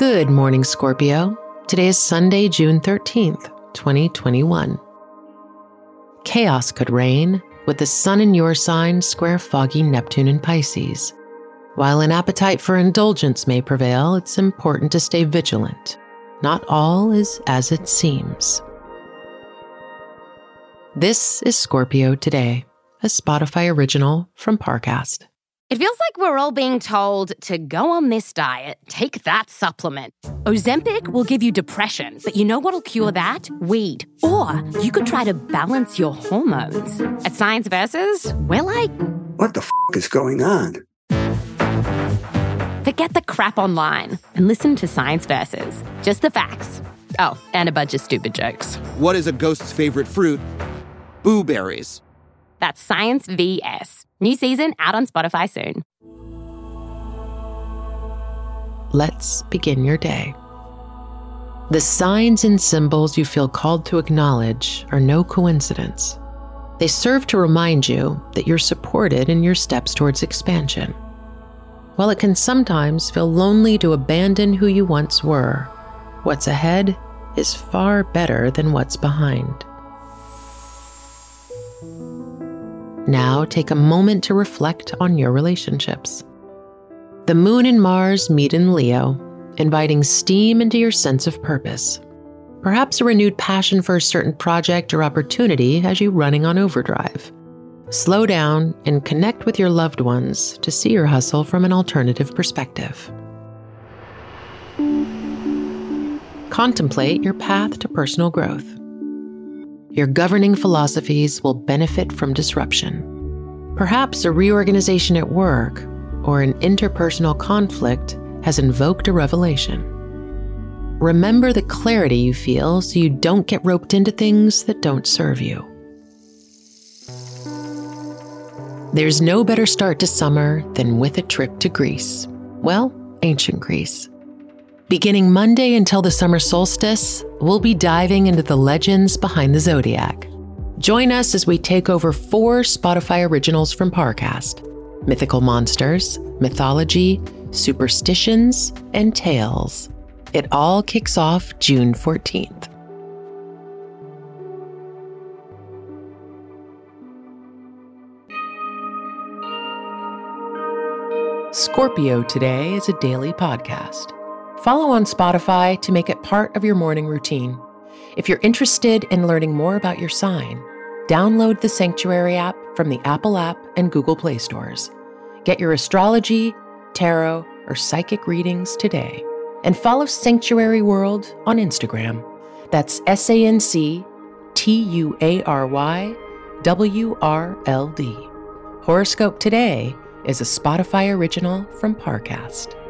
Good morning, Scorpio. Today is Sunday, June 13th, 2021. Chaos could reign, with the sun in your sign square foggy Neptune in Pisces. While an appetite for indulgence may prevail, it's important to stay vigilant. Not all is as it seems. This is Scorpio Today, a Spotify original from Parcast. It feels like we're all being told to go on this diet, take that supplement. Ozempic will give you depression, but you know what'll cure that? Weed. Or you could try to balance your hormones. At Science Versus, we're like, what the is going on? Forget the crap online and listen to Science Versus. Just the facts. Oh, and a bunch of stupid jokes. What is a ghost's favorite fruit? Blueberries. That's Science VS. New season out on Spotify soon. Let's begin your day. The signs and symbols you feel called to acknowledge are no coincidence. They serve to remind you that you're supported in your steps towards expansion. While it can sometimes feel lonely to abandon who you once were, what's ahead is far better than what's behind. Now take a moment to reflect on your relationships. The Moon and Mars meet in Leo, inviting steam into your sense of purpose. Perhaps a renewed passion for a certain project or opportunity has you running on overdrive. Slow down and connect with your loved ones to see your hustle from an alternative perspective. Contemplate your path to personal growth. Your governing philosophies will benefit from disruption. Perhaps a reorganization at work or an interpersonal conflict has invoked a revelation. Remember the clarity you feel so you don't get roped into things that don't serve you. There's no better start to summer than with a trip to Greece. Well, ancient Greece. Beginning Monday until the summer solstice, we'll be diving into the legends behind the zodiac. Join us as we take over 4 Spotify originals from Parcast: mythical monsters, mythology, superstitions, and tales. It all kicks off June 14th. Scorpio Today is a daily podcast. Follow on Spotify to make it part of your morning routine. If you're interested in learning more about your sign, download the Sanctuary app from the Apple app and Google Play stores. Get your astrology, tarot, or psychic readings today. And follow Sanctuary World on Instagram. That's SANCTUARYWRLD. Horoscope Today is a Spotify original from Parcast.